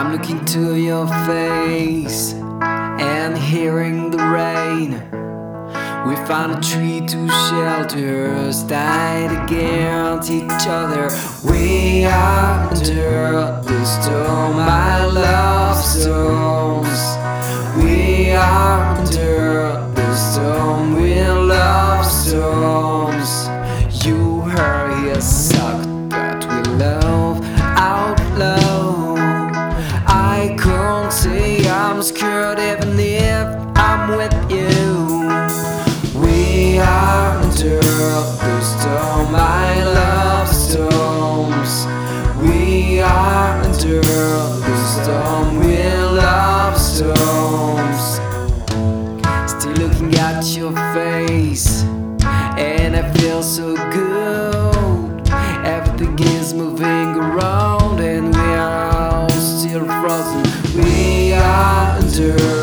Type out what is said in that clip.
I'm looking to your face and hearing the rain. We found a tree to shelter us, tied against each other. We are under the storm, my love storms. We are under the storm, we love storms. You heard us suck, but we love out loud. I can't say I'm scared even if I'm with you. We are under the storm, I love storms. We are under the storm, we love storms. Still looking at your face, and I feel so good. Everything is moving around, and we are all still frozen. We are under